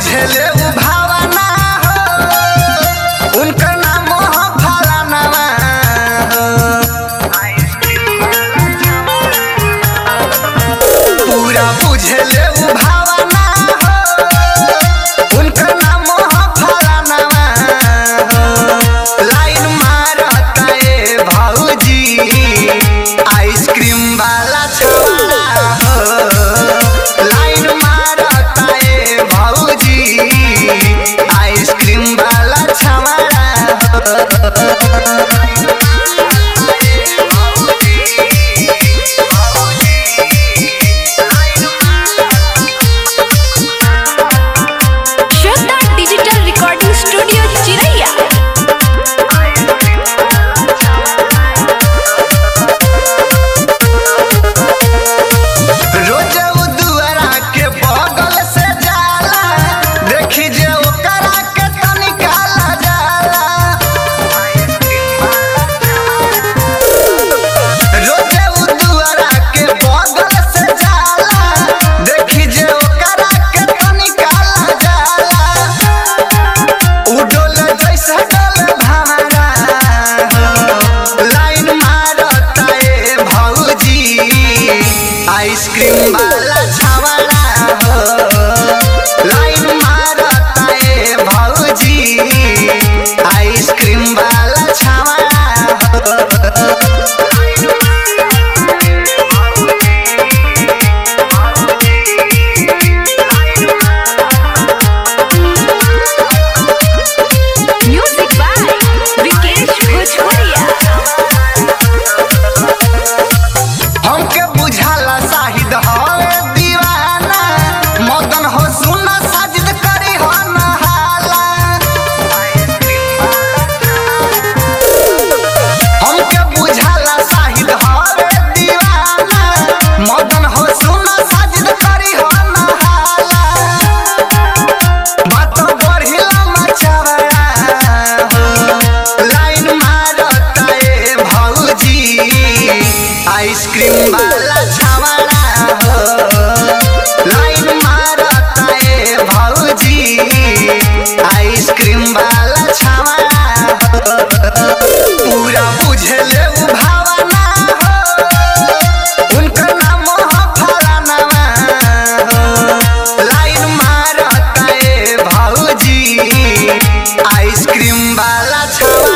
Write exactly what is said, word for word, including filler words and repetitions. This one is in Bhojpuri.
बुझले उ भावना हो, उनका नाम हो फलानावा हो। पूरा बुझले उ भावना हो, उनका नाम हो फलानावा हो। लाइन मारता ए भौजी आइसक्रीम वाला छवाड़ा हो। लाइन मारता ए भौजी आइसक्रीम वाला छवाड़ा हो। श्रद्धा डिजिटल रिकॉर्डिंग स्टूडियो चिरैया। रोज उ दुआरा के बगल से जाला, देखी जे ओकरा के तनिका ला जाला। रोज उ दुआरा के बगल से जाला, देखी जे ओकरा के तनिका ला जाला। उ डोले जैसे डोले भावरा हो। लाइन मारता ए भौजी आइसक्रीम वाला छवाड़ा हो। लाइन मारता ए भौजी आइसक्रीम वाला छवाड़ा हो। म्यूजिक बाय विकेश भोजपुरिया। हमके बुझाला शाहिद हवे दीवाना, मदन हो सुना साजिद करी हो नहाला। हमके बुझाला शाहिद हवे दीवाना, मदन हो सुना साजिद करी हो नहाला। बात बढ़िला मचावड़ा हो। लाइन मारता ए भौजी आइसक्रीम वाला छवाड़ा हो। लाइन मारता ए भौजी आइसक्रीम वाला छवाड़ा हो। पूरा बुझले उ भावना हो, उनका नाम हो फलानावा हो। लाइन मारता ए भौजी आइसक्रीम वाला छवाड़ा